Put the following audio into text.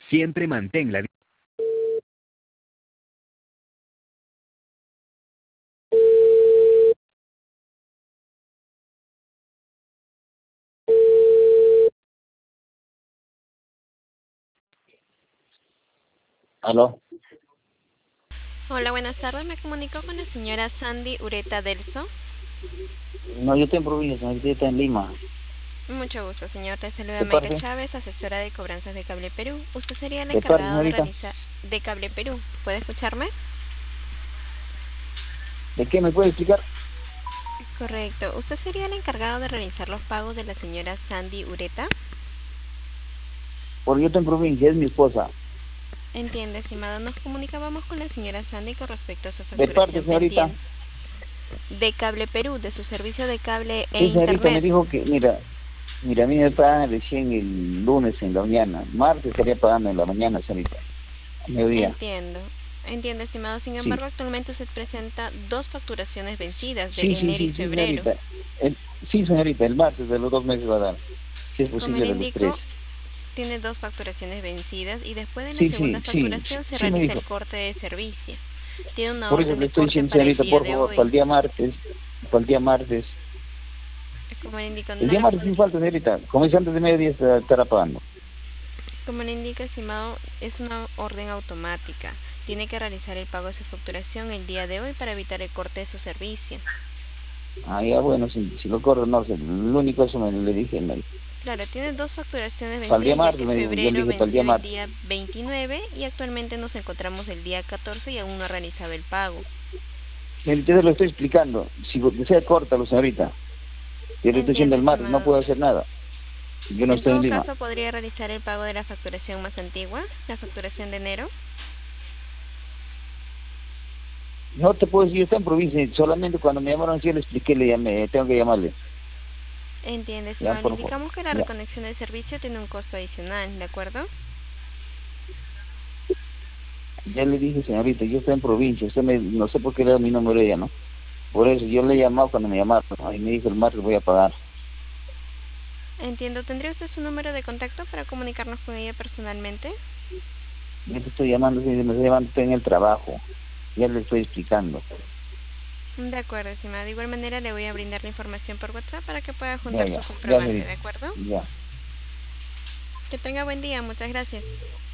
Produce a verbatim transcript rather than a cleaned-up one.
Siempre mantén la... ¿Aló? Hola, buenas tardes. Me comunico con la señora Sandy Ureta Delso. No, yo estoy en provincia, señorita, yo estoy en Lima. Mucho gusto, señor. Te saluda ¿De Mayra parte? Chávez, asesora de cobranzas de Cable Perú. Usted sería el ¿De parte, encargado de señorita? realizar de Cable Perú. ¿Puede escucharme? ¿De qué me puede explicar? Correcto. ¿Usted sería el encargado de realizar los pagos de la señora Sandy Ureta? Porque yo estoy en provincia, es mi esposa. Entiende, estimado. Nos comunicábamos con la señora Sandy con respecto a su ¿De parte, facturación señorita? pendiente de Cable Perú, de su servicio de cable e Sí, señorita, me internet. dijo que, mira, mira, a mí me pagan recién el lunes en la mañana. Martes estaría pagando en la mañana, señorita. A mediodía. Entiendo. Entiendo, estimado. Sin Sí. embargo, actualmente usted presenta dos facturaciones vencidas de Sí, sí, enero y sí, sí, febrero. señorita. El, sí, señorita, el martes de los dos meses va a dar. Si es Como posible le de los tres. indico, tiene dos facturaciones vencidas y después de la Sí, segunda sí, sí, sí, facturación se sí me realiza dijo. el corte de servicio. Tiene una Por eso orden le de estoy corte diciendo, para el señorita, día por de favor, para hoy. el día martes, para el día martes. Como le indico, El no día le martes sin podría. falta, señorita. Como es antes de mediodía, estará estará pagando. Como le indica, estimado, es una orden automática. Tiene que realizar el pago de su facturación el día de hoy para evitar el corte de su servicio. Ah, ya, bueno, si, si lo corro, no sé. Lo único eso me le dije. Me, Claro, tiene dos facturaciones para el día vencidas, ya martes, que me dijo. Yo le febrero dije para el día venció el martes. día veintinueve y actualmente nos encontramos el día catorce y aún no ha realizado el pago. Señorita, te lo estoy explicando. Si desea, córtalo, señorita. Yo le estoy diciendo Entiendo, el martes, no estimado. puedo hacer nada. Yo no En estoy en todo Lima. caso, podría realizar el pago de la facturación más antigua, la facturación de enero. No te puedo decir, yo estoy en provincia. Solamente cuando me llamaron, sí le expliqué, le llamé. Tengo que llamarle. Entiende, Ya, estimado. Le por favor. indicamos que la Ya. reconexión del servicio tiene un costo adicional, ¿de acuerdo? Ya le dije, señorita, yo estoy en provincia. Usted me, no sé por qué le da mi número a ella, ¿no? Por eso yo le he llamado cuando me llamaron. Ahí me dijo el martes voy a pagar. Entiendo. ¿Tendría usted su número de contacto para comunicarnos con ella personalmente? Yo te estoy llamando, me estoy llamando, estoy en el trabajo. Ya le estoy explicando. De acuerdo, estimado. De igual manera le voy a brindar la información por WhatsApp para que pueda Ya, juntar su ya, ya, comprobante, ¿de señorita. acuerdo? Ya. Que tenga buen día. Muchas gracias.